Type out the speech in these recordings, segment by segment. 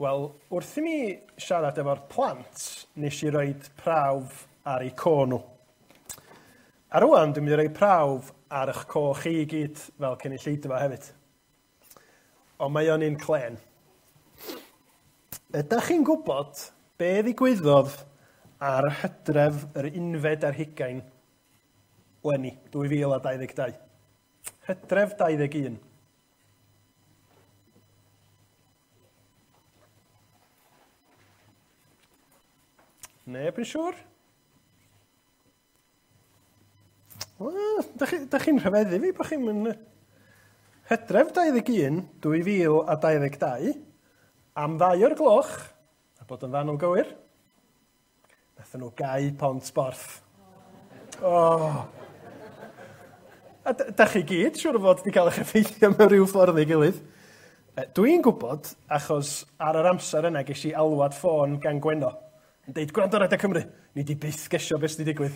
Wel, wrth i mi siarad efo'r plant, nes i roed prawf ar eu co nhw. A rwan, dwi'n mynd i roi prawf ar eich coch chi i gyd fel cynulleidfa hefyd. Ond mae o'n un clen. Ydych chi'n gwybod be ddigwyddodd ar Hydref yr 11 Leni 2022? Hydref 21. Neb yn siŵr? Dach chi'n rhyfeddu fi bod chi'n mynd... Hydref 21, 2022, am 2:00, a bod yn fan o'n gywir, nathon nhw gau pont Borth. A dach chi gyd, siŵr o fod wedi cael eich effeithio mewn rhyw ffordd ei gilydd. Dwi'n gwybod, achos ar yr amser yna ges i alwad ffôn gan Gweno. Yn deud, gwrando ar Radio Cymru, ni di byth gesio beth sydd wedi digwydd.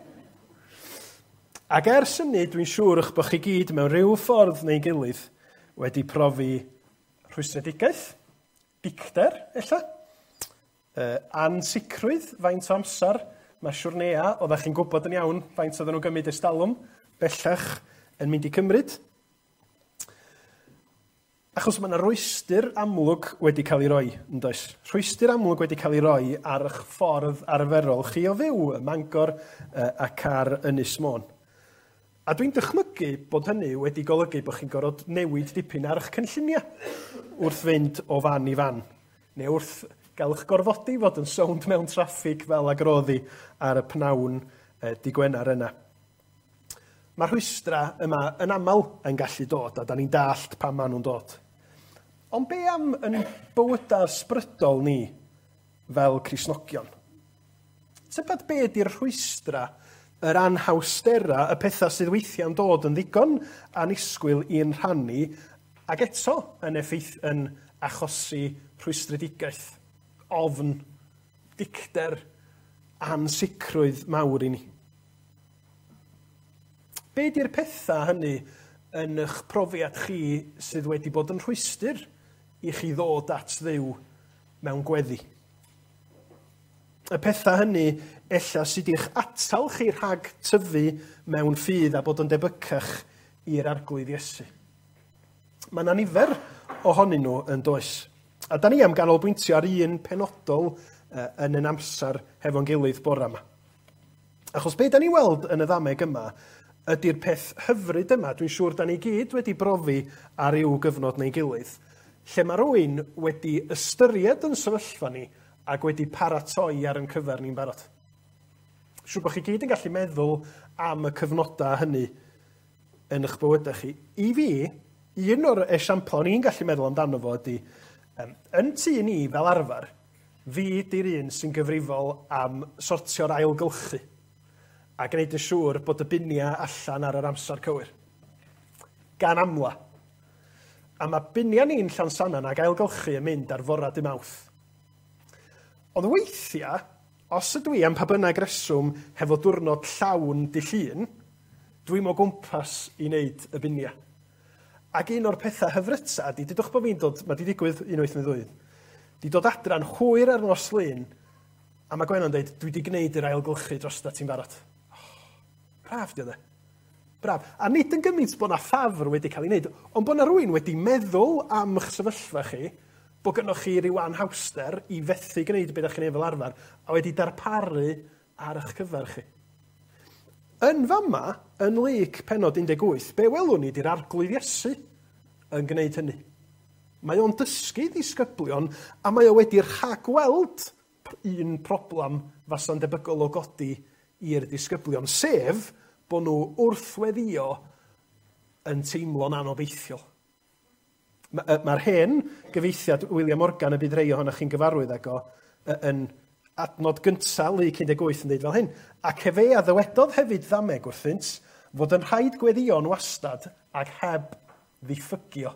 Ac ers hynny, dwi'n siŵr eich bod chi gyd mewn rhyw ffordd neu gilydd wedi profi rhwystredigaeth, dicder, ella, ansicrwydd, faint o amser, mae siwrnea, oeddech chi'n gwybod yn iawn faint oedden nhw'n gymryd estalwm, bellach yn mynd i cymryd. Achos mae yna rwystyr amlwg wedi cael ei roi, yn does? Rwystyr amlwg wedi cael ei roi ar eich ffordd arferol chi o fyw, ym Mangor ac ar Ynys Môn. A dwi'n dychmygu bod hynny wedi golygu bod chi'n gorfod newid dipyn ar eich cynlluniau wrth fynd o fan i fan, neu wrth gael eich gorfodi fod yn sownd mewn traffig fel agroddi ar y pnawn dy' Gwener yna. Mae'r rhwystra yma yn aml yn gallu dod, a da ni'n dallt pam maen nhw'n dod. Ond be am yn bywydau ysbrydol ni fel Cristnogion? Tybed be ydy'r rhwystra, yr anhawstera, y pethau sydd weithiau'n dod yn ddigon anisgwyl i'n rhannu, ac eto yn achosi rhwystredigaeth, ofn, dicder, ansicrwydd mawr i ni. Be ydy'r pethau hynny yn eich profiad chi sydd wedi bod yn rhwystyr i chi ddod at Dduw mewn gweddi? Y pethau hynny ella sydd i'ch atal chi rhag tyfu mewn ffydd a bod yn debycach i'r arglwydd Iesu. Mae yna nifer ohonyn nhw yn does. A da ni am ganolbwyntio ar un penodol yn yn amser hefo'n gilydd bore yma. Achos be da ni weld yn y ddameg yma ydy'r peth hyfryd yma, dwi'n siŵr da ni gyd wedi brofi ar ryw gyfnod neu gilydd, lle mae rhywun wedi ystyried yn sefyllfa ni ac wedi paratoi ar yn cyfer ni'n barod. Siŵr bod chi gyd yn gallu meddwl am y cyfnodau hynny yn eich bywydau chi. I fi, un o'r esiampl ni'n gallu meddwl amdano fo ydy, yn tu ni fel arfer, fi ydy'r un sy'n gyfrifol am sortio'r ailgylchu a gwneud yn siŵr bod y biniau allan ar yr amser cywir. Gan amla. A mae biniau ni'n Llansannan ag ailgylchu yn mynd ar fora dy Mawrth. Ond weithiau, os ydw i am pa bynnag reswm hefo diwrnod llawn dy Llun, dwi'n o gwmpas i wneud y biniau. Ac un o'r pethau hyfryta, dydwch bod fi'n dod, mae di digwydd unwaith neu ddwy, di dod adran hwyr ar nos Lun, a mae Gwen yn dweud, dwi wedi gwneud yr ailgylchu dros da ti'n barod. Braf, di o de. Braf. A nid yn gymaint bod na ffafr wedi cael ei wneud, ond bod na rhywun wedi meddwl am eich sefyllfa chi, bod gynnwch chi ryw anhawster i fethu gwneud beth ydych chi'n ei fel arfer, a wedi darparu ar eich cyfer chi. Yn fama, yn Lyc pennod 18, be welwn ni ydy'r arglwydd Iesu yn gwneud hynny. Mae o'n dysgu ddisgyblion, a mae o wedi rhagweld un problem fasa'n debygol o godi i'r disgyblion, sef bod nhw wrthweddio yn teimlo'n anobeithiol. Mae'r hen gyfeithiad William Morgan y bydd rei ohonoch chi'n gyfarwydd ag o yn adnod gyntaf Lyc 18 yn dweud fel hyn. Ac efe a ddywedodd hefyd ddameg wrthynt fod yn rhaid gweddïo'n wastad ac heb ddiffygio.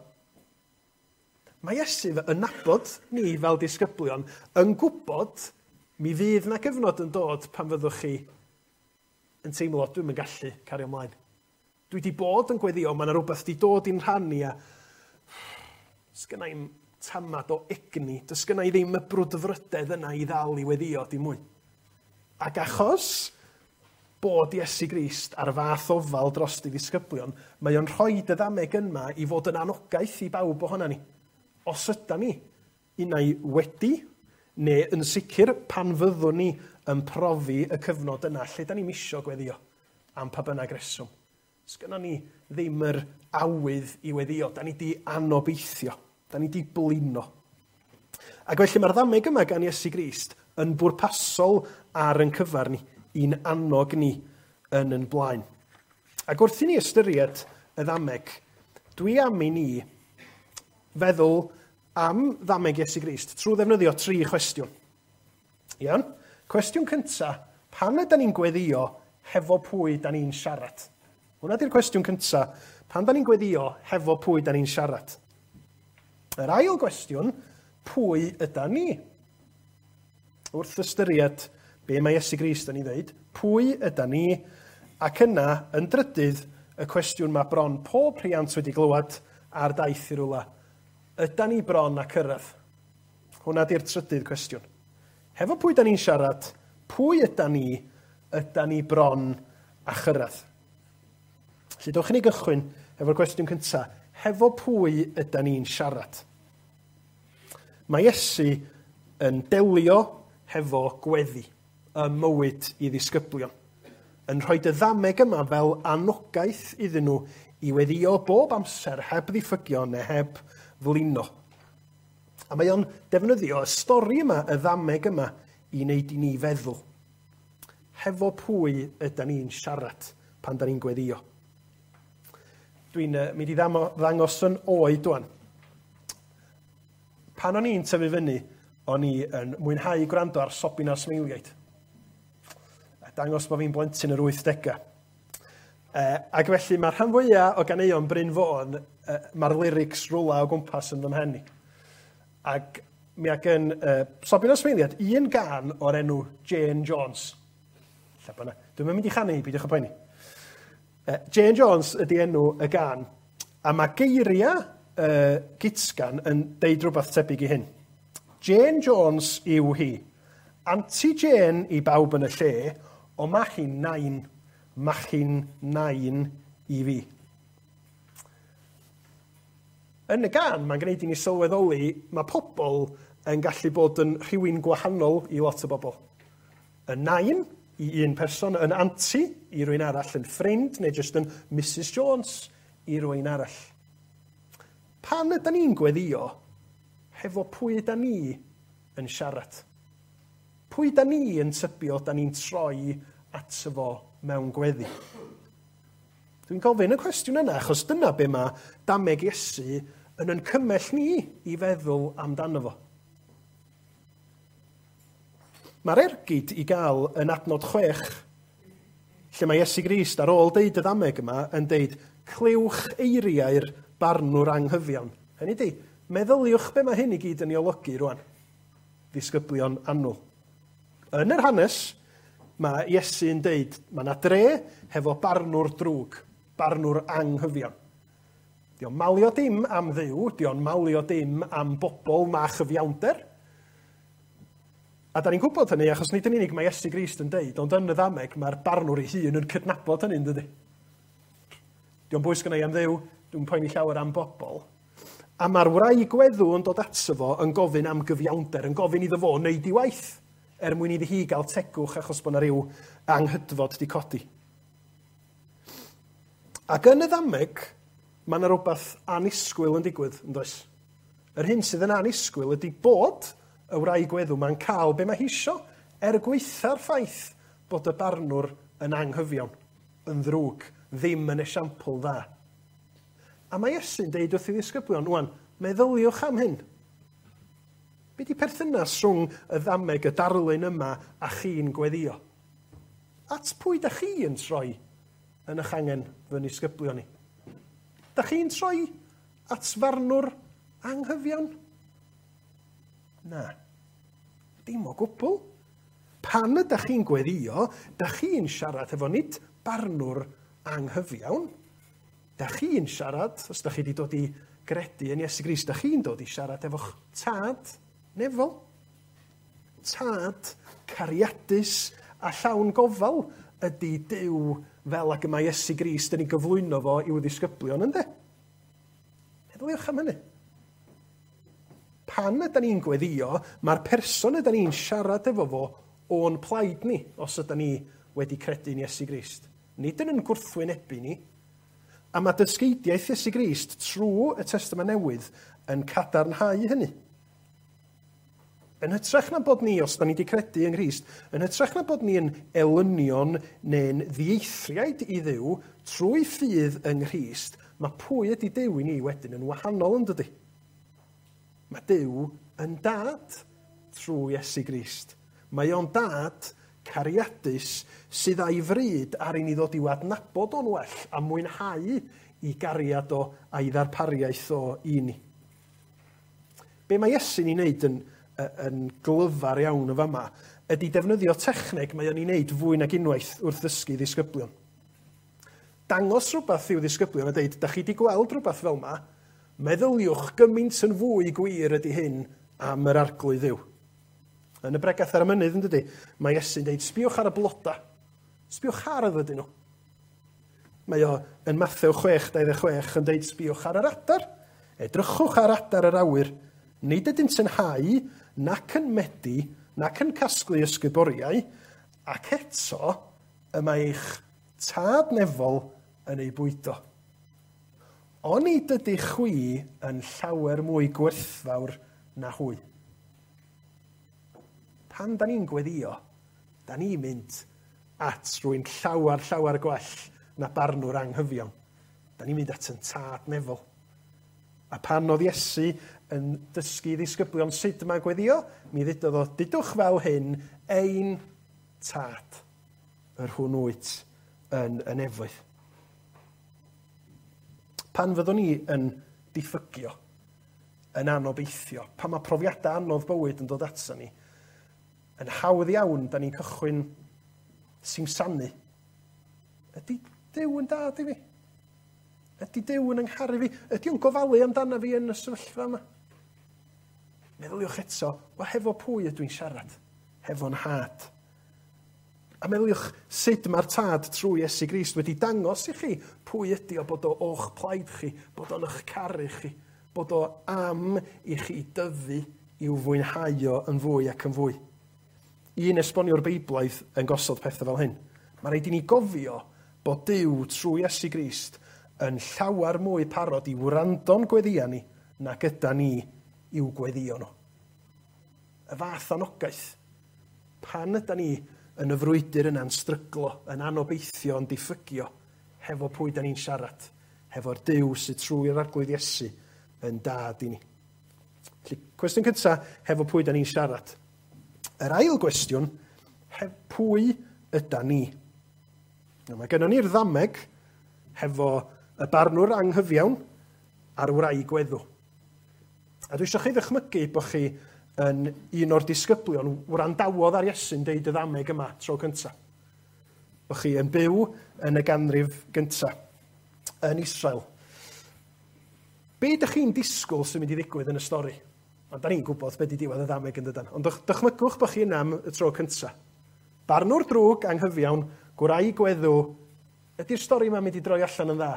Mae Iesu yn nabod ni fel disgyblion yn gwybod mi fydd na gyfnod yn dod pan fyddwch chi yn teimlo, dwi'n yn gallu cario ymlaen. Dwi wedi bod yn gweddio, mae yna rhywbeth wedi dod i'n rhannu a sgynnai'm tamad o egni. Does gynna i ddim y brwdfrydedd yna i ddal i weddio dim mwy. Ac achos bod Iesu Grist ar fath ofal dros i ddisgyblion, mae o'n rhoi y ddameg yma i fod yn anogaeth i bawb ohona ni. Os ydan ni unai wedi, neu yn sicr pan fyddwn ni yn profi y cyfnod yna, lle da ni'n isio gweddio am pa bynnag reswm. Sgynna ni ddim yr awydd i weddio, da ni di anobeithio, da ni di blino. Ac felly mae'r ddameg yma gan Iesu Grist yn bwrpasol ar yn cyfar ni, i'n annog ni yn blaen. Ac wrth i ni ystyried y ddameg, dwi am i ni feddwl am ddameg Iesu Grist trwy ddefnyddio 3 cwestiwn. Iawn? Cwestiwn cyntaf, pan ydyn ni'n gweddio hefo pwy da ni'n siarad? Hwna di'r cwestiwn cyntaf, pan da ni'n gweddio hefo pwy da ni'n siarad? Yr ail gwestiwn, pwy ydyn ni? Wrth ystyried be mae Iesu Grist yn ei ddweud, pwy ydyn ni, ac yna, yn drydydd, y cwestiwn mae bron pob rhiant wedi glywed ar daith i rwla. Ydyn ni bron a cyrraedd? Hwna di'r trydydd cwestiwn. Hefo pwy ydyn ni'n siarad, pwy ydyn ni bron a chyrraedd? Felly dewch i ni gychwyn efo'r cwestiwn cyntaf. Hefo pwy ydyn ni'n siarad? Mae Iesu yn delio hefo gweddi, y mywyd i ddisgyblion, yn rhoi y ddameg yma fel anogaeth iddyn nhw i weddio bob amser heb ddiffygio neu heb flino. A mae o'n defnyddio y stori yma, y ddameg yma, i wneud i ni feddwl. Hefo pwy ydyn ni'n siarad pan da ni'n gweddio? Dwi'n mynd i ddangos yn oed wan. Pan o'n i'n tyfu fyny, o'n i yn mwynhau gwrando ar Sobin a Smeiliaid. Dangos bod fi'n blentyn yr 80au. Ac felly mae'r rhan fwyaf o ganeuon Bryn Fôn, mae'r lyrics rwla o gwmpas yn fy mhenni. Ac mi ag yn Sobin a Smeiliaid, un gan o'r enw Jane Jones. Dwi'n mynd i chanu, beidiwch y poeni. Jane Jones ydi enw y gan, a mae geiriau Gitsgan yn deud rhywbeth tebyg i hyn. Jane Jones yw hi. Anti Jane i bawb yn y lle, o ma chi'n nain i fi. Yn y gan, mae'n gwneud i ni sylweddoli, mae pobl yn gallu bod yn rhywun gwahanol i lot o bobl. Yn nain i un person, yn anti i rywun arall, yn ffrind neu jyst yn Mrs Jones i rywun arall. Pan ydyn ni'n gweddio, hefo pwy ydyn ni yn siarad? Pwy da ni yn tybio da ni'n troi ato fo mewn gweddi? Dwi'n gofyn y cwestiwn yna, achos dyna be mae dameg Iesu yn cymell ni i feddwl amdano fo. Mae'r ergyd i gael yn adnod 6, lle mae Iesu Grist ar ôl deud y ddameg yma yn deud, clywch eiriau'r barnwr anghyfiawn. Hynny di, meddyliwch be mae hyn i gyd yn ei olygu rwan. Ddisgyblion annwl. Yn yr hanes, mae Iesu yn deud, mae yna dre hefo barnwr drwg, barnwr anghyfiawn. Di o'n malio dim am ddiw, di o'n malio dim am bobl ma chyfiawnder. A da ni'n gwybod hynny, achos nid yn unig mae Iesu Grist yn deud, ond yn y ddameg mae'r barnwr ei hun yn cydnabod hynny'n dydy. Di o'n bwys gynnau am ddiw, dwi'n poeni llawer am bobl. A mae'r wraig weddw yn dod ato fo yn gofyn am gyfiawnder, yn gofyn iddo fo wneud i waith, mwyn iddi hi gael tegwch achos bod yna ryw anghydfod di codi. Ac yn y ddameg, mae yna rhywbeth anisgwyl yn digwydd, yn does? Yr hyn sydd yn anisgwyl ydy bod y wraig weddw mae'n cael be mae hi isio, gweitha'r ffaith bod y barnwr yn anghyfiawn, yn ddrwg, ddim yn esiampl dda. A mae Iesu'n deud wrth i ddisgyblion, wan, meddyliwch am hyn. Be di perthynas rhwng y ddameg, y darlun yma, a chi'n gweddio? At pwy da chi yn troi yn eich angen fy nisgyblion ni? Da chi'n troi at farnwr anghyfiawn? Na, dim o gwbl. Pan ydych chi'n gweddio, da chi'n siarad efo nid barnwr anghyfiawn. Da chi'n siarad, os da chi wedi dod i gredu yn Iesu Grist, da chi'n dod i siarad efo'ch tad nefol. Tad cariadus a llawn gofal ydy Duw fel ac yma Iesu Grist yn ei gyflwyno fo i'w ddisgyblion, ynddo? Meddyliwch am hynny. Pan ydyn ni'n gweddio, mae'r person ydyn ni'n siarad efo fo o'n plaid ni, os ydyn ni wedi credu yn Iesu Grist. Nid yn gwrthwynebu ni. A mae dysgeidiaeth Iesu Grist trwy y Testament Newydd yn cadarnhau hynny. Yn hytrach na bod ni, os da ni wedi credu yn Grist, yn hytrach na bod ni yn elynion neu'n ddieithriaid i Dduw trwy ffydd yng Nghrist, mae pwy ydy Duw i ni wedyn yn wahanol yn dydy. Mae Duw yn dad trwy Iesu Grist. Mae o'n dad cariadus sydd â'i fryd ar i ni ddod i'w adnabod o'n well a mwynhau i gariad o a'i ddarpariaeth o i ni. Be mae Iesu'n ei wneud yn glyfar iawn y fama ydy defnyddio techneg mae o'n ei wneud fwy nag unwaith wrth ddysgu ddisgyblion. Dangos rhywbeth i'w ddisgyblion a dweud, da chi wedi gweld rhywbeth fel yma, meddyliwch gymaint yn fwy gwir ydy hyn am yr arglwydd Dduw. Yn y bregath ar y mynydd, yn dydy, mae Iesu'n dweud, sbiwch ar y bloda. Sbiwch ar y ddydyn nhw. Mae o yn Mathew 6:26 yn dweud, sbiwch ar yr adar. Edrychwch ar adar yr awyr. Nid ydynt yn hau, nac yn medi, nac yn casglu ysguboriau, ac eto y mae eich tad nefol yn ei bwydo. Ond nid ydych chwi yn llawer mwy gwerthfawr na hwy. Pan da ni'n gweddio, da ni'n mynd at rwy'n llawer gwell na barnwr anghyfiawn. Da ni'n mynd at yn tad nefol. A pan oedd Iesu yn dysgu ddisgyblion sut yma gweddio, mi ddudodd o, dydwch fel hyn ein tad, yr hwn wyt yn efoedd. Pan fyddwn ni yn diffygio, yn anobeithio, pan mae profiadau anodd bywyd yn dod ato ni, yn hawdd iawn, da ni'n cychwyn simsanu. Ydy Duw yn dad i fi? Ydy Duw yn yngharu fi? Ydy o'n gofalu amdana fi yn y sefyllfa yma? Meddyliwch eto, wel hefo pwy ydw i'n siarad? Hefo'n had. A meddyliwch sut mae'r tad trwy Iesu Grist wedi dangos i chi pwy ydy o bod o'ch plaid chi, bod o'n eich caru chi, bod o am i chi dyfu i'w fwynhau o yn fwy ac yn fwy. Un esboniwr Beiblaidd yn gosod pethau fel hyn. Mae rhaid i ni gofio bod Duw trwy Iesu Grist yn llawer mwy parod i wrando'n gweddia ni na gyda ni i'w gweddio nhw. Y fath anogaeth. Pan yda ni yn y frwydr yna'n stryglo, yn anobeithio, yn diffygio, hefo pwy da ni'n siarad, hefo'r Duw sydd trwy'r arglwydd Iesu yn dad i ni. Felly, cwestiwn cyntaf, hefo pwy da ni'n siarad. Yr ail gwestiwn, pwy yda ni? Mae gennym ni'r ddameg hefo y barnwr anghyfiawn a'r wraig weddw. A dwi eisiau chi ddychmygu bod chi yn un o'r disgyblion wrandawodd ar Iesu'n deud y ddameg yma tro cyntaf. Bod chi yn byw yn y ganrif gyntaf yn Israel. Be ydych chi'n disgwyl sy'n mynd i ddigwydd yn y stori? Ond da ni'n gwybod beth i diwedd y ddameg yn dydan. Ond dychmygwch bod chi yna am y tro cyntaf. Barnwr drwg anghyfiawn, gwraig weddw, ydy'r stori yma'n mynd i droi allan yn dda?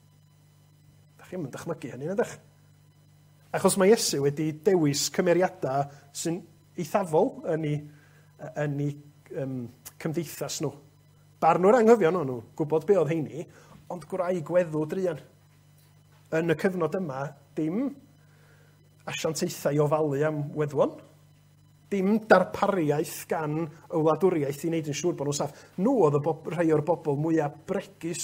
Da chi'n mynd dychmygu hynny, ydych? Achos mae Iesu wedi dewis cymeriadau sy'n eithafol yn ei cymdeithas nhw. Barnwr anghyfiawn o'n nhw, gwybod be oedd heini, ond gwraig weddw druan. Yn y cyfnod yma, dim asiantaethau i ofalu am weddwon, dim darpariaeth gan y wladwriaeth i wneud yn siŵr bod nhw'n saff. Nhw oedd rhai o'r bobl mwyaf bregus,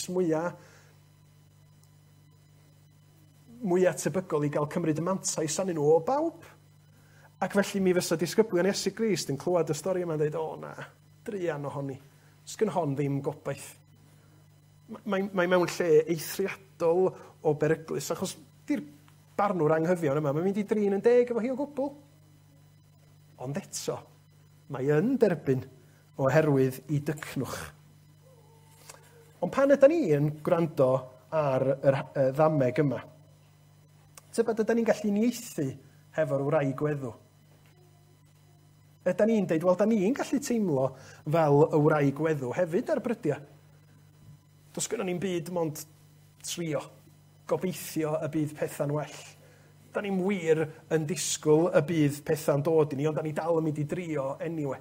mwyaf tebygol i gael cymryd y mantais anyn nhw o bawb. Ac felly mi fysa disgyblion Iesu Grist yn clywed y stori yma'n dweud, o na, druan ohoni. Sgyn hon ddim gobaith. Mae mewn lle eithriadol o beryglus, achos di'r barnwr anghyfiawn yma, mae'n mynd i 30 efo hi o gwbl. Ond eto, mae yn derbyn oherwydd i dycnwch. Ond pan ydyn ni yn gwrando ar y ddameg yma, Tybed ydyn ni'n gallu uniaethu hefo'r wraig weddw. Ydyn ni'n deud, wel, da ni'n gallu teimlo fel y wraig weddw hefyd ar brydia. Does gynnon ni'n byd mond trio, gobeithio y bydd pethau'n well. Da ni'n wir yn disgwyl y bydd pethau'n dod i ni, ond da ni dal yn mynd i drio anyway.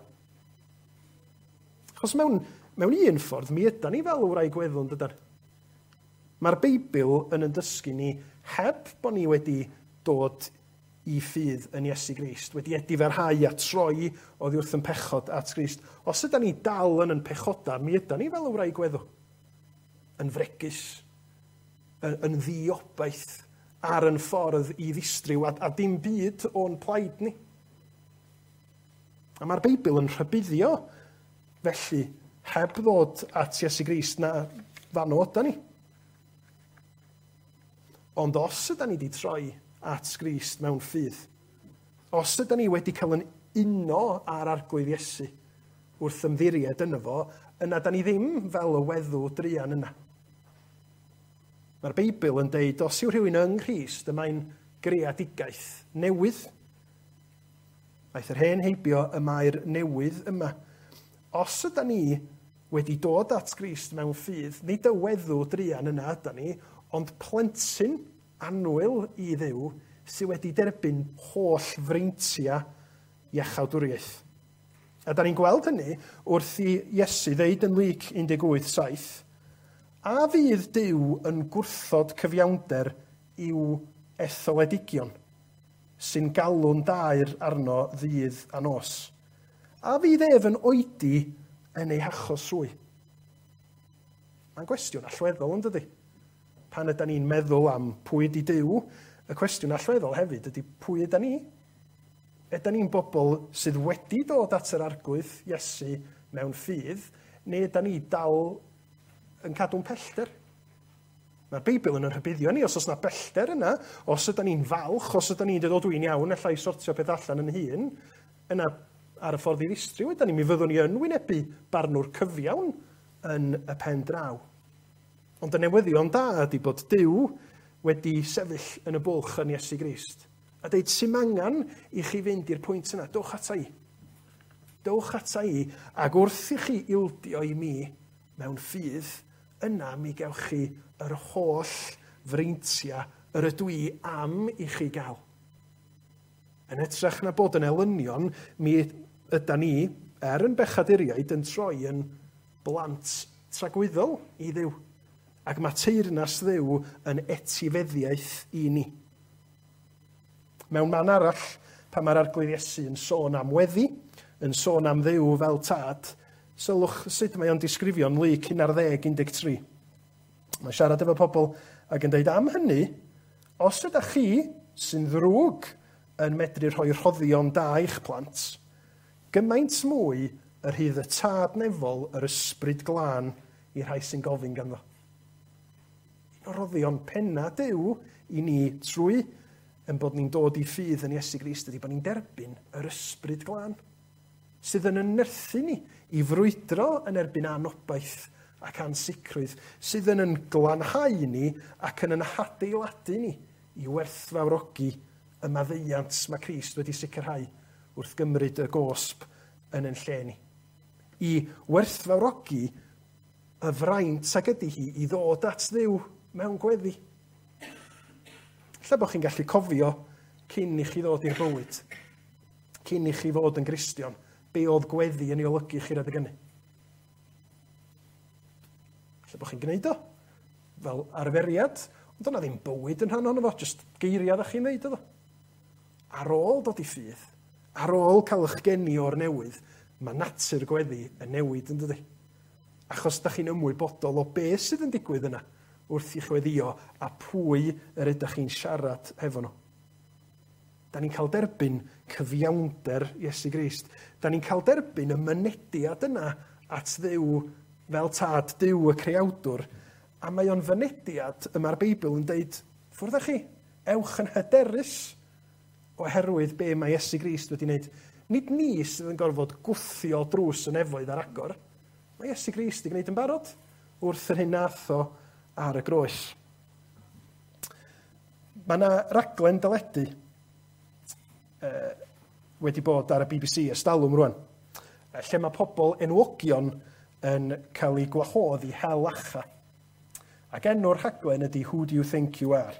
Achos mewn un ffordd, mi ydyn ni fel y wraig weddw yn dydyn. Mae'r Beibl yn dysgu ni heb bod ni wedi dod i ffydd yn Iesu Grist, wedi ediferhau a troi oddi wrth yn pechod at Grist. Os ydyn ni dal yn pechoda, mi ydyn ni fel y wraig weddw. Yn fregus, yn ddiobaith, ar yn ffordd i ddistryw, a dim byd o'n plaid ni. A mae'r Beibl yn rhybuddio, felly, heb ddod at Iesu Grist na fan o ydyn ni. Ond os ydyn ni wedi troi at Grist mewn ffydd, os ydyn ni wedi cael yn uno ar arglwydd Iesu wrth ymddiried yno fo, yna da ni ddim fel y weddw druan yna. Mae'r Beibl yn deud, os yw rhywun yng Nghrist, y mae'n greadigaeth newydd. Aeth yr hen heibio y mae'r newydd yma. Os ydyn ni wedi dod at Grist mewn ffydd, nid y weddw druan yna ydyn ni, ond plentyn annwyl i Dduw sydd wedi derbyn holl freintia iachawdwriaeth. A da ni'n gweld hynny wrth i Iesu ddeud yn Luc 18:7, a fydd Duw yn gwrthod cyfiawnder i'w etholedigion, sy'n galw'n daer arno ddydd a nos. A fydd ef yn oedi yn ei hachos rwy. Mae'n gwestiwn allweddol, yn dydi? Pan ydyn ni'n meddwl am pwy ydi Duw, y cwestiwn allweddol hefyd ydy pwy ydyn ni? Ydyn ni'n bobl sydd wedi dod at yr arglwydd Iesu mewn ffydd, neu ydyn ni dal yn cadw'n pellter? Mae'r Beibl yn rhybuddio ni, os oes yna bellter yna, os ydyn ni'n falch, os ydyn ni'n dweud, o dwi'n iawn, allai sortio peth allan yn hun, yna ar y ffordd i ddistryw, ydyn ni, mi fyddwn ni yn wynebu barnwr cyfiawn yn y pen draw. Ond y newyddion da ydy bod Duw wedi sefyll yn y bwlch yn Iesu Grist. A deud, sy'n angen i chi fynd i'r pwynt yna, dowch ata i. Dowch ata i, ac wrth i chi ildio i mi mewn ffydd, yna mi gewch chi yr holl freintia yr ydw i am i chi gael. Yn hytrach na bod yn elynion, mi yda ni, yn bechaduriaid, yn troi yn blant tragwyddol i Dduw. Ac mae teyrnas Dduw yn etifeddiaeth i ni. Mewn man arall, pan mae'r arglwydd Iesu yn sôn am weddi, yn sôn am Dduw fel tad, sylwch sut mae o'n disgrifio'n Luc 11:13. Mae'n siarad efo pobl ac yn deud, am hynny, os ydych chi sy'n ddrwg yn medru rhoi rhoddion da i'ch plant, gymaint mwy yr hydd y tad nefol yr ysbryd glân i rhai sy'n gofyn ganddo. Roddion penna Duw i ni trwy yn bod ni'n dod i ffydd yn Iesu Grist ydy bod ni'n derbyn yr ysbryd glân sydd yn ynythu ni i frwydro yn erbyn anobaith ac ansicrwydd, sydd yn glanhau ni ac yn adeiladu ni i werthfawrogi y maddeuant mae Crist wedi sicrhau wrth gymryd y gosb yn lle ni. I werthfawrogi y fraint ag ydy hi i ddod at Dduw mewn gweddi. Lle bod chi'n gallu cofio cyn i chi ddod i'r bywyd, cyn i chi fod yn Gristion, be oedd gweddi yn ei olygu chi rydych hynny. Lle bod chi'n gwneud o fel arferiad, ond dyna ddim bywyd yn rhan ono fo, jyst geiriad â chi'n neud o. Ar ôl dod i ffydd, ar ôl cael eich geni o'r newydd, mae natur gweddi yn newid yn dydi. Achos da chi'n ymwybodol o beth sydd yn digwydd yna, wrth i chweddio a pwy yr ydych chi'n siarad efo nhw. Da ni'n cael derbyn cyfiawnder Iesu Grist. Da ni'n cael derbyn y mynediad yna at Dduw fel tad Duw y creawdwr. A mae o'n fynediad mae'r Beibl yn deud, ffwrdd â chi, ewch yn hyderus oherwydd be mae Iesu Grist wedi wneud. Nid ni sydd yn gorfod gwthio drws y nefoedd ar agor. Mae Iesu Grist wedi gwneud yn barod wrth yr hyn nath o ar y groes. Mae yna raglen deledu wedi bod ar y BBC ers talwm rwan, lle mae pobl enwogion yn cael eu gwahodd i hel acha. Ac enw'r rhaglen ydy Who Do You Think You Are?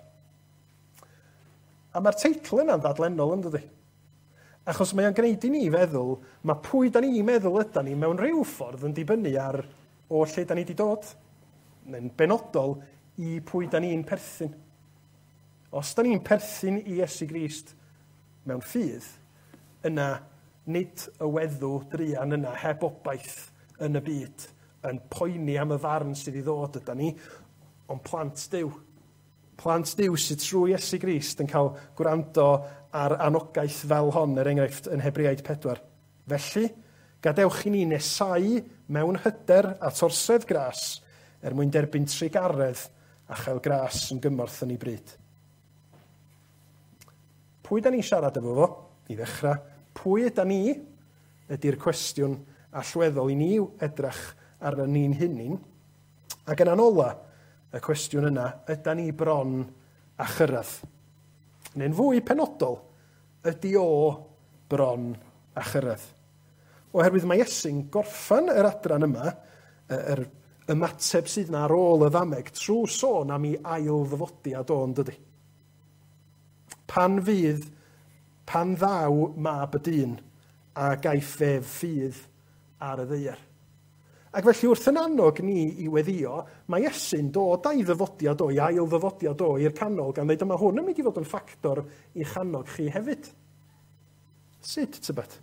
A mae'r teitl yna'n ddadlennol yn dydi. Achos mae o'n gwneud i ni feddwl, mae pwy da ni'n meddwl ydyn ni mewn rhyw ffordd yn dibynnu ar o lle da ni wedi dod, neu'n benodol i pwy da ni'n perthyn. Os da ni'n perthyn i Iesu Grist mewn ffydd, yna nid y weddw druan yna heb obaith yn y byd yn poeni am y farn sydd i ddod ydyn ni, ond plant Duw. Plant Duw sydd trwy Iesu Grist yn cael gwrando ar anogaeth fel hon, enghraifft yn Hebreaid 4. Felly, gadewch i ni nesau mewn hyder a torsedd gras mwyn derbyn trigaredd a chael gras yn gymorth yn ei bryd. Pwy da ni'n siarad efo fo? I ddechrau, pwy yda ni ydy'r cwestiwn allweddol i ni edrych ar ni'n hunin. Ac yn anola, y cwestiwn yna, yda ni bron a chyrraedd. Neu'n fwy penodol, ydy o bron a chyrraedd. Oherwydd mae Iesu'n gorffan yr adran yma, yr ymateb sydd yna ar ôl y ddameg, trwy sôn am ei ail ddyfodiad o'n dydy. Pan ddaw mab y dyn a gaiff ef ffydd ar y ddaear. Ac felly wrth yn annog ni i weddio, mae Iesu'n dod a'i ddyfodiad o, i ail ddyfodiad o i'r canol, gan ddeud yma hwn yn mynd i fod yn ffactor i'ch annog chi hefyd. Sut, tybed?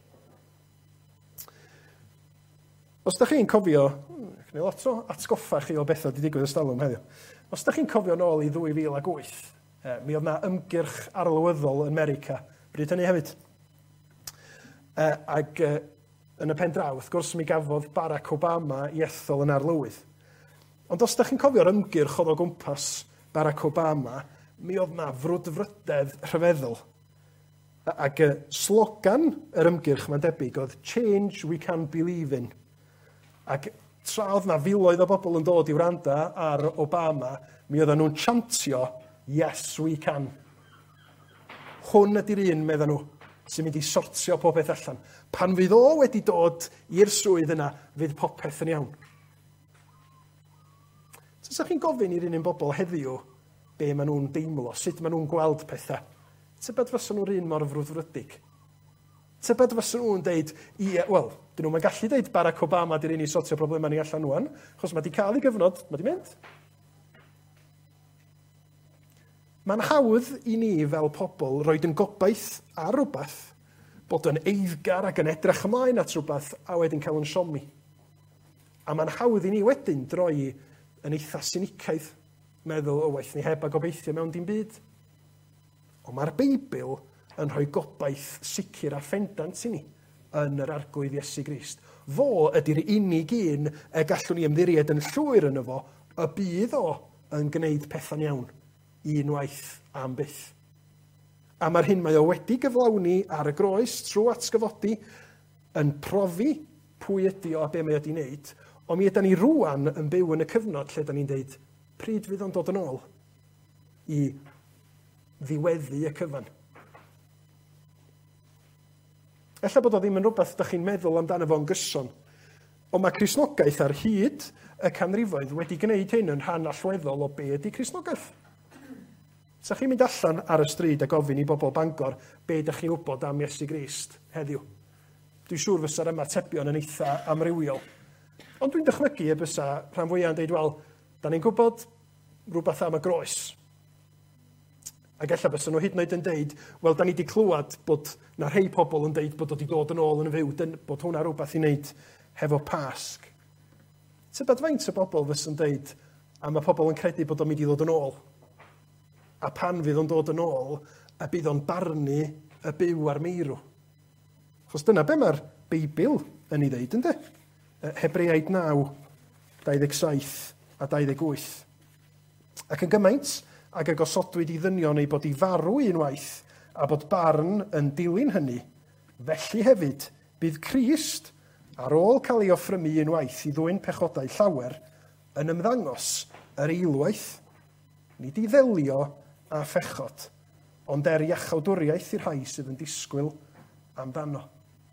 Os da chi'n cofio, gwneud lot o atgoffa chi o bethau wedi digwydd ystalwm heddiw. Os da chi'n cofio nôl i 2008, mi oedd yna ymgyrch arlywyddol yn America, bryd hynny hefyd. Ac yn y pen draw, wrth gwrs mi gafodd Barack Obama i ethol yn arlywydd. Ond os da chi'n cofio'r ymgyrch oedd o gwmpas Barack Obama, mi oedd yna frwdfrydedd rhyfeddol. Ac slogan yr ymgyrch mae'n debyg oedd Change We Can Believe In. Ac tra oedd yna filoedd o bobl yn dod i wranda ar Obama, mi oedden nhw'n chantio Yes We Can. Hwn ydy'r un, medden nhw, sy'n mynd i sortio popeth allan. Pan fydd o wedi dod i'r swydd yna, fydd popeth yn iawn. So, sa chi'n gofyn i'r un bobl heddiw be maen nhw'n deimlo, sut maen nhw'n gweld pethau. Tybed fysa nhw'r un mor frwdfrydig? Tybed fysa nhw'n deud, wel, dyn nhw'n gallu deud Barack Obama di'r un i sortio problemau ni allan nhw'n, achos mae di cael ei gyfnod, mae di mynd. Mae'n hawdd i ni fel pobl roed yn gobaith ar rhywbeth, bod yn eiddgar ac yn edrych ymlaen at rhywbeth a wedyn cael yn siomi. A mae'n hawdd i ni wedyn droi yn eitha sinicaidd, meddwl o waith ni heb a gobeithio mewn dim byd. Ond mae'r Beibl yn rhoi gobaith sicr a ffendant i ni yn yr arglwydd Iesu Grist. Fo ydy'r unig un y gallwn ni ymddiried yn llwyr yn efo, y bydd o yn gwneud pethau'n iawn. Unwaith am byth. A mae'r hyn mae o wedi gyflawni ar y groes trwy atgyfodi yn profi pwy ydi o a be mae o wedi wneud, ond mi ydyn ni rŵan yn byw yn y cyfnod lle ydyn ni'n deud pryd fydd o'n dod yn ôl i ddiweddu y cyfan. Ella bod o ddim yn rhywbeth ydych chi'n meddwl amdano fo'n gyson, ond mae Cristnogaeth ar hyd y canrifoedd wedi gwneud hyn yn rhan allweddol o be ydy Cristnogaeth. Sa chi'n mynd allan ar y stryd a gofyn i bobl Bangor be ydych chi'n wybod am Iesu Grist heddiw. Dwi'n siŵr fysa'r ymatebion yn eitha amrywiol. Ond dwi'n dychmygu y bysa rhan fwyaf yn deud, wel, da ni'n gwybod rhywbeth am y groes. Ac ella bysa nhw hyd yn oed yn deud, wel, da ni wedi clywed bod na rhai pobl yn deud bod o wedi dod yn ôl yn y fyw, bod hwnna rhywbeth i wneud hefo Pasg. Tybed faint o bobl fysa'n deud, a mae pobl yn credu bod o'n mynd i ddod yn ôl. A pan fydd o'n dod yn ôl, a bydd o'n barnu y byw ar meirw. Chos dyna be mae'r Beibl yn ei ddeud, ynddo? Hebreaid 9, 27 a 28. Ac yn gymaint, ac y gosodwyd i ddynion ei bod i farw unwaith, a bod barn yn dilyn hynny, felly hefyd bydd Crist, ar ôl cael ei offrymu unwaith i ddwyn pechodau llawer, yn ymddangos yr eilwaith, nid i ddelio a phechod, ond iachawdwriaeth i'r rhai sydd yn disgwyl amdano.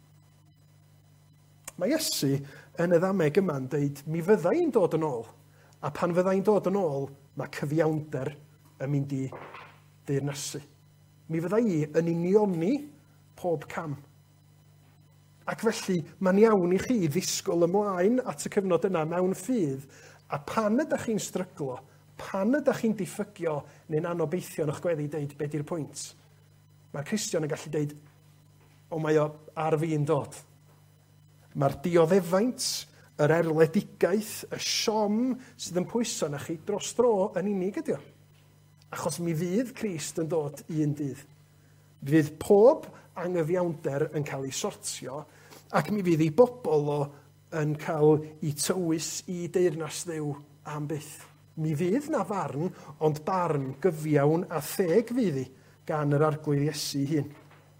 Mae Iesu yn y ddameg yma'n deud, mi fydda i'n dod yn ôl, a pan fydda i'n dod yn ôl, mae cyfiawnder yn mynd i deyrnasu. Mi fydda i yn unioni pob cam. Ac felly, mae'n iawn i chi ddisgwyl ymlaen at y cyfnod yna mewn ffydd, a pan ydych chi'n stryglo, pan ydych chi'n diffygio neu'n anobeithio yn eich gweddi deud, be di'r pwynt? Mae'r Cristion yn gallu deud, o mae o ar fi'n dod. Mae'r dioddefaint, yr erledigaeth, y siom sydd yn pwyso na chi dros dro yn unig ydi o. Achos mi fydd Crist yn dod un dydd. Fydd pob anghyfiawnder yn cael ei sortio, ac mi fydd ei bobl o yn cael ei tywys i deyrnas Dduw am byth. Mi fydd na farn, ond barn gyfiawn a theg fydd hi gan yr arglwydd Iesu hun.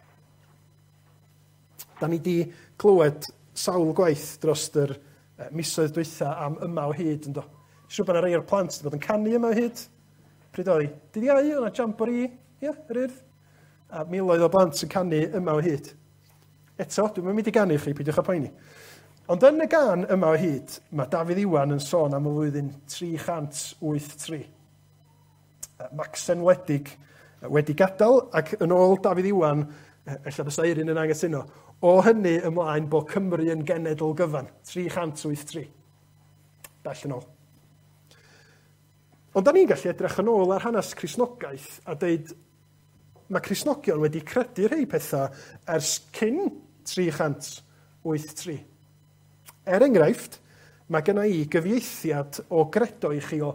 Da ni di clywed sawl gwaith dros yr misoedd dwytha am yma o hyd yn do. Siwr bod yna rei o'r plant wedi bod yn canu yma o hyd. Pryd oedd hi? Dydd Iau, o'na jamboree, yr urdd. A miloedd o blant yn canu yma o hyd. Eto, dwi'n mynd i ganu chi, peidiwch â poeni. Ond yn y gan yma o hyd, mae Dafydd Iwan yn sôn am y flwyddyn 383. Macsen wledig wedi gadael, ac yn ôl Dafydd Iwan, ella bysa Eirin yn anghytuno, o hynny ymlaen bod Cymru yn genedl gyfan, 383. Bell yn ôl. Ond da ni'n gallu edrych yn ôl ar hanes Cristnogaeth a dweud, mae Cristnogion wedi credu rhai pethau ers cyn 383. Enghraifft, mae genna i gyfieithiad o gredo i chi o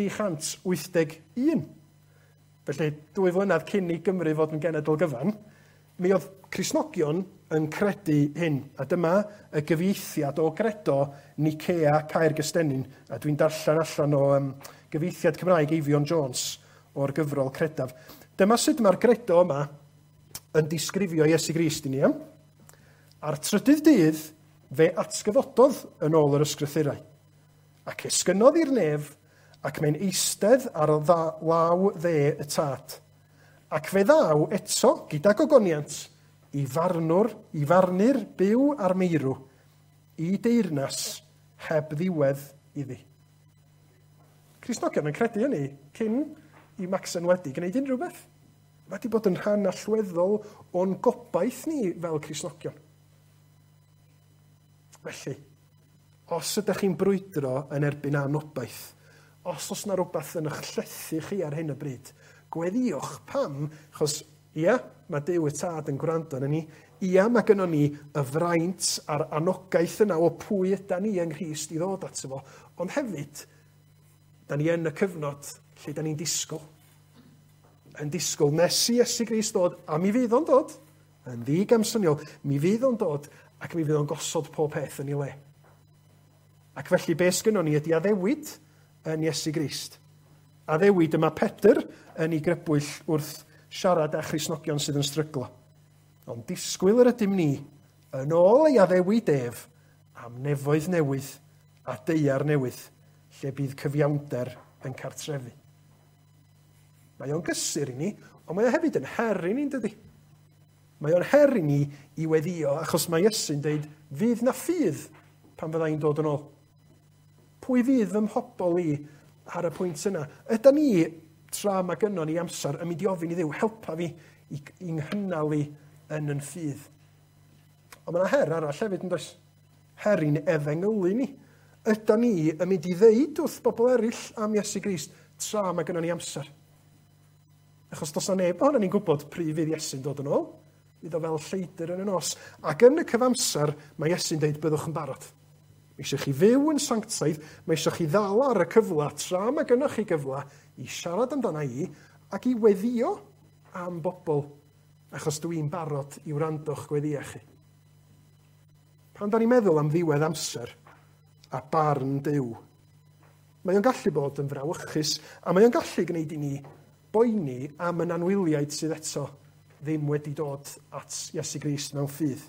381. Felly, 2 flynedd cyn i Gymru fod yn genedl gyfan, mi oedd Cristnogion yn credu hyn. A dyma y gyfieithiad o gredo Nicea Caergystennin. A dwi'n darllen allan o gyfieithiad Cymraeg Eifion Jones o'r gyfrol credaf. Dyma sut mae'r gredo yma yn disgrifio Iesu Grist i ni. Ar trydydd dydd, fe atgyfododd yn ôl yr ysgrythurau. Ac esgynodd i'r nef, ac mae'n eistedd ar law dde y tad. Ac fe ddaw eto, gyda gogoniant, i farnu'r byw a'r meirw, i deyrnas heb ddiwedd iddi. Cristnogion yn credu hynny cyn i Macsen wedi gwneud unrhyw beth. Mae wedi bod yn rhan allweddol o'n gobaith ni fel Cristnogion. Felly, os ydych chi'n brwydro yn erbyn anobaith, os oes na rhywbeth yn eich llethu chi ar hyn y bryd, gweddiwch pam, achos mae Duw y Tad yn gwrando arnon ni, mae gynnon ni y fraint a'r anogaeth yna o pwy yda ni yng Nghrist i ddod ato fo, ond hefyd, da ni yn y cyfnod lle da ni'n disgwyl. Yn disgwyl nes i Iesu Grist dod, a mi fydd o'n dod, yn ddigamsyniol, mi fydd o'n dod, ac mi fydd o'n gosod pob peth yn ei le. Ac felly, beth gynnon ni ydy addewid yn Iesu Grist. Addewid yma Pedr yn ei grybwyll wrth siarad â Christnogion sydd yn stryglo. Ond disgwyl yr ydym ni yn ôl ei addewid ef am nefoedd newydd a deiar newydd, lle bydd cyfiawnder yn cartrefu. Mae o'n gysur i ni, ond mae o hefyd yn her i ni'n dydi. Mae o'n her i ni i weddio, achos mae Iesu'n deud, fydd na ffydd pan fydda i'n dod yn ôl. Pwy fydd fy mhobol i ar y pwynt yna? Yda ni, tra mae gynnon ni amser, yn mynd i ofyn i Dduw, helpa fi i nghynnal i yn ffydd. Ond mae yna her arall hefyd yn does. Her i'n efengylu ni. Yda ni yn mynd i ddeud wrth bobl eraill am Iesu Grist tra mae gynnon ni amser. Achos dos na neb ohono ni'n gwybod pryd fydd Iesu'n dod yn ôl. Fydd o fel lleidr yn y nos. Ac yn y cyfamser, mae Iesu'n deud byddwch yn barod. Mae eisiau chi fyw yn sanctaidd, mae eisiau chi ddal ar y cyfle, tra mae gynnwch chi gyfle i siarad amdana i ac i weddio am bobl, achos dwi'n barod i wrando'ch gweddiau chi. Pan da ni'n meddwl am ddiwedd amser a barn Duw, mae o'n gallu bod yn frawychus, a mae o'n gallu gwneud i ni boeni am yn anwyliaid sydd eto ddim wedi dod at Iesu Grist mewn ffydd.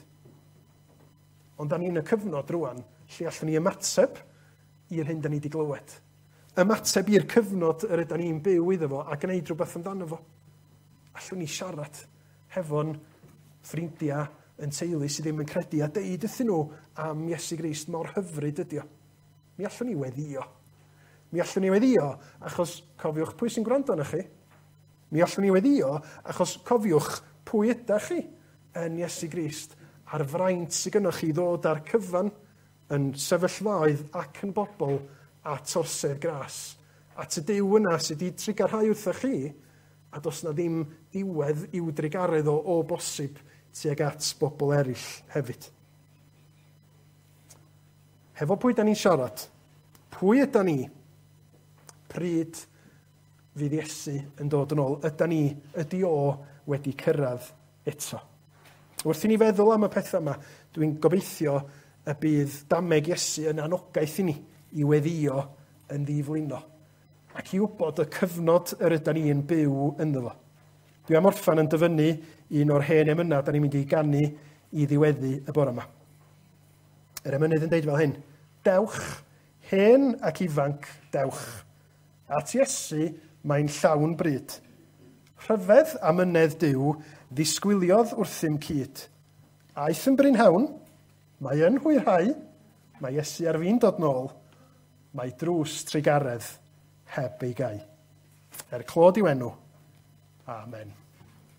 Ond da ni'n y cyfnod rwan lle allwn ni ymateb i'r hyn da ni wedi glywed. ymateb i'r cyfnod yr ydym ni'n byw iddo fo a gwneud rhywbeth amdano fo. Allwn ni siarad hefo'n ffrindiau yn teulu sydd ddim yn credu a deud wrthyn nhw am Iesu Grist mor hyfryd ydi o. Mi allwn ni weddio. Mi allwn ni weddio achos cofiwch pwy sy'n gwrando arna chi. Mi allwn ni weddio achos cofiwch pwy ydych chi yn Iesu Grist a'r fraint sydd gennych chi ddod ar cyfan yn sefyllfaoedd ac yn bobl at orsedd gras. At y Duw yna sydd wedi trigarhau wrthych chi a dos na ddim diwedd i'w drigaredd o bosib tuag at bobl eraill hefyd. Hefo pwy da ni'n siarad? Pwy yda ni? Pryd fydd Iesu yn dod yn ôl? Ydy o wedi cyrraedd eto? Wrth i ni feddwl am y pethau yma, dwi'n gobeithio y bydd dameg Iesu yn anogaeth i ni i weddio yn ddiflino. Ac i wybod y cyfnod yr ydym ni'n byw ynddo fo. Dwi am orffan yn dyfynnu un o'r hen emynau da ni'n mynd i ganu i ddiweddu y bore yma. Yr emynydd yn deud fel hyn: Dewch, hen ac ifanc, dewch. At Iesu mae'n llawn bryd. Rhyfedd amynedd Duw ddisgwyliodd wrthym cyd. Aeth yn brynhawn, mae yn hwyrhau, mae Iesu ar fi'n dod nôl, mae drws trigaredd heb ei gau. Er clod i'w enw. Amen.